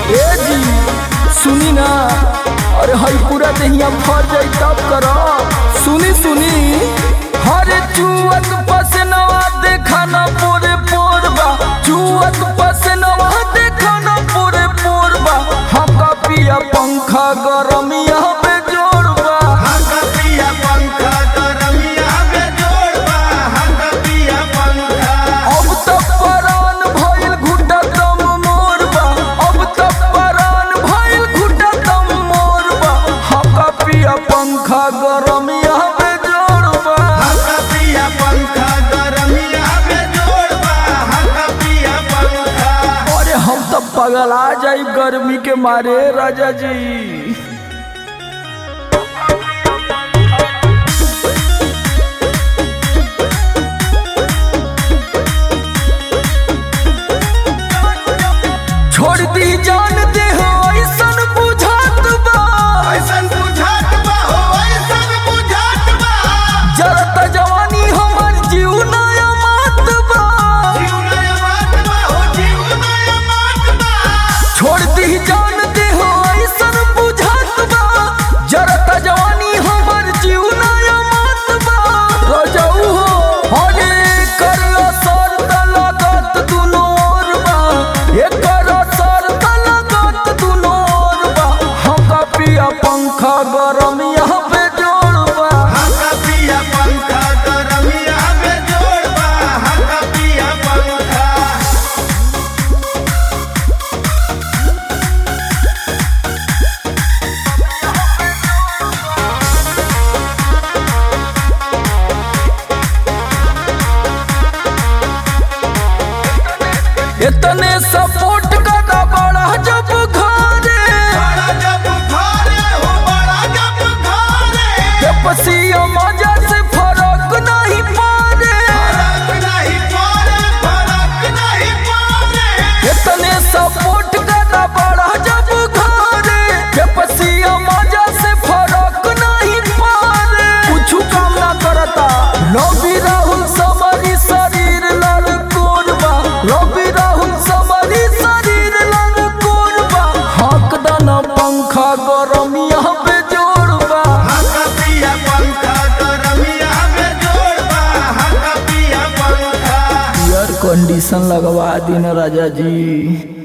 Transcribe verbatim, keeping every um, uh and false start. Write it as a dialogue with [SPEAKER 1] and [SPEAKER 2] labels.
[SPEAKER 1] ए जी सुनी ना, अरे हई पूरा देहिया फर जाई तब करो। सुनी सुनी हरे चुअत पसनवा देखा ना पूरे पोरबा, चुअत पसनवा देखा ना पूरे पोरबा। हमका पिया पंखा गरमिया पे जोड़बा,
[SPEAKER 2] हमका पिया पंखा गरमिया पे जोड़बा, हमका पिया पंखा।
[SPEAKER 1] अब तक परान भइल घुटा दम मोरबा, अब तक परान भइल घुटा दम मोरबा। हमका पिया पंखा गरमिया पे जोड़बा,
[SPEAKER 2] हमका पिया पंखा गरमिया पे जोड़बा, हमका पिया पंखा।
[SPEAKER 1] अरे हम तो पगला जाई गर्मी के मारे राजा जी। छोड़ दी जान दे हो ऐसन बुझात बा,
[SPEAKER 2] ऐसन बुझात बा हो ऐसन बुझात बा।
[SPEAKER 1] जरत जवानी हमर जीव नया मात बा।
[SPEAKER 2] जीव नया मात बा हो जीव नया मात बा।
[SPEAKER 1] छोड़ दी जान दे हो ऐसन बुझात बा, जरत जवानी हमर जीव नया मात बा। रजऊ हो हरे कर असर त लागत दुनो ओर बा, एकर असर त लागत दुनो ओर बा। हमका पिया पंखा गरमिया पे जोड़बा,
[SPEAKER 2] हमका पिया पंखा गरमिया पे जोड़बा, हमका पिया पंखा।
[SPEAKER 1] इतने सपोर्ट करा बड़ा जब घरे,
[SPEAKER 2] बड़ा जब घरे हो बड़ा जब घरे।
[SPEAKER 1] के पसिया मजा से फरक नहीं पारे।
[SPEAKER 2] फरक नहीं पड़े फरक नहीं पड़े।
[SPEAKER 1] इतने सपोर्ट करा बड़ा जब घरे, के पसिया मजा से फरक नहीं पारे। कुछ काम ना करता रवि राहुल समरी शरीर लड़ कोरबा, रवि राहुल समरी शरीर लड़ कोरबा। हक दाना पंखा गरमिया पे जोड़बा,
[SPEAKER 2] हमका पिया पंखा गरमिया पे जोड़बा, हमका पिया पंखा।
[SPEAKER 1] एयर कंडीशन लगवा दी ना राजा जी।